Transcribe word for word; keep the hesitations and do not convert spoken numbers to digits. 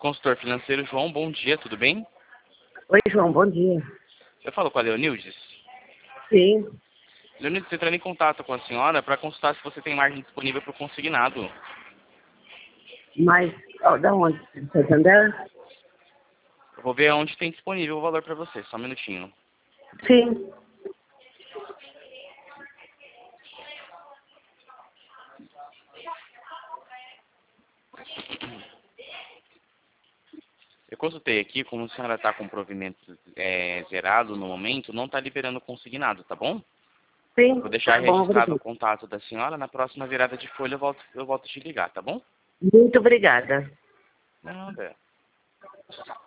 Consultor financeiro João, bom dia, tudo bem? Oi, João, bom dia. Eu falo com a Leonildes. Sim, Leonildes, entrando em contato com a senhora para consultar se você tem margem disponível para o consignado. mas ó, da onde? Santander? Eu vou ver onde tem disponível o valor para você, só um minutinho. Sim. Eu consultei aqui, como a senhora está com provimento é, zerado no momento, não está liberando consignado, tá bom? Sim, Vou deixar tá bom, registrado o obrigada. contato da senhora, na próxima virada de folha eu volto, eu volto a te ligar, tá bom? Muito obrigada. Nada.